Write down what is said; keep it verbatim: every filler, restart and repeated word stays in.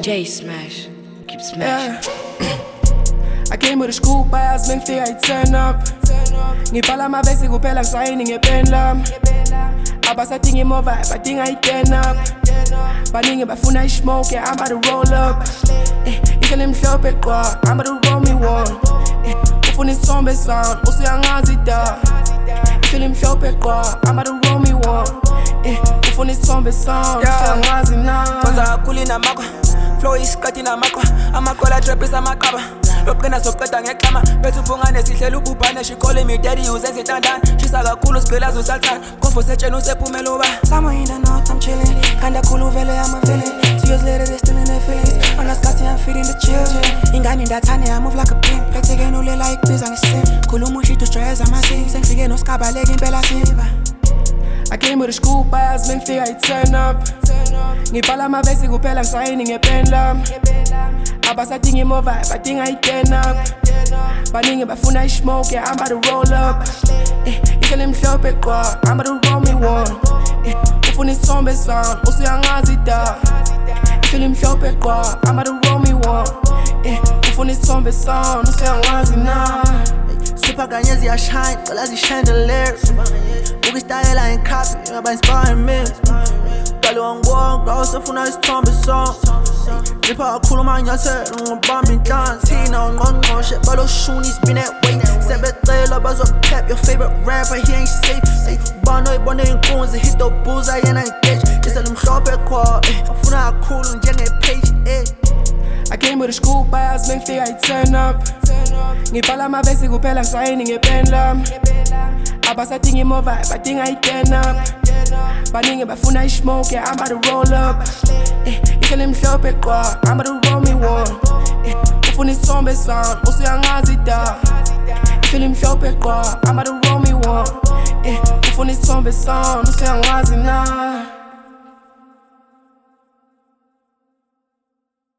J Smash, keep smashing. I came with a school bus, mengifika I turn up. Ngibhala amabesi kuphela ngisayini ngepen lami. Abasadinga imova, badinga i-turn up. Baningi bafuna i-smoke, I'm about to roll up. Ihlele mhlophe qwa, I'm about to roll me one. Ufuna isithombe sound, usuyangazi da. Ihlele mhlophe qwa, I'm about to roll me one. Ufuna isithombe sound, usuyangazi na. Kwanza kakhulu namakwa, flow isikhathi namakwa. Amakwa la trap isamaqaba. Loqina soqeda ngeqama, bethu ubungane sihlela ububhane. She calling me daddy, uzenza intandane. Shisa kakhulu sigqilaza usalthana. Khomfo setshena usephumela uba. Somewhere in the north I'm chilling. Kanda khulu vele I'm a villain. Two years later they still in their feelings. On the scotty I'm feeding the children. Ingane ndathane I move like a pimp. Betheke nulela ikbiza ngisim. Khuluma ushito stress amasim. Sengifike noskabaleka impela simba. I came with a school bus, mengifika I turn up. Ngibhala amabesi kuphela ngisayini ngepen lami. Abasadinga imova, badinga i-turn up. Baningi bafuna i-smoke, I'm about to roll up. Ihlele mhlophe qwa, I'm about to roll me one. Ufuna isithombe sound, usuyangazi da. Ihlele mhlophe qwa, I'm about to roll me one. Ufuna isithombe sound, usuyangazi na. Super kanye ziyashine, cela zi-chandelier. Buka istayela ngikhapi, ngaba inspire me. Qale wangiwonga, usefuna isithombe song. Zipha kakhulu amanyathelo, ngibamba inhlanzi. Thina ungqongqoshe, baloshuni it's been that way. Sebecela bazocap your favorite rapper, he ain't safe. Ubani oyibone inkunzi, hit the bullseye yena engage. Ihlele mhlophe qwa, ufuna kakhulu njenge-page. I came with a school bus, mengifika I turn up. Ngibhala amabesi kuphela ngisayini ngepen lami. Abasadinga imova, badinga i-turn up. Baningi bafuna i-smoke, I'm about to roll up. Ihlele mhlophe qwa, I'm about to roll me one. Ufuna isithombe sound, usuyangazi da. Ihlele mhlophe qwa, I'm about to roll me one. Ufuna isithombe sound, usuyangazi na.